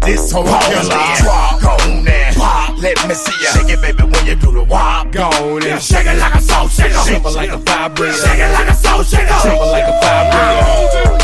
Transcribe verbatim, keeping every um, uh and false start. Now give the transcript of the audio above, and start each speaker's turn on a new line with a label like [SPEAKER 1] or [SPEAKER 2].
[SPEAKER 1] this whole killer. Drop on that, pop. Let me see ya shake it, baby, when you do the wop. Go on and shake it like a soul shaker. Shimmer like a vibrator. Shake it like a soul shaker. Shimmer like a vibrator.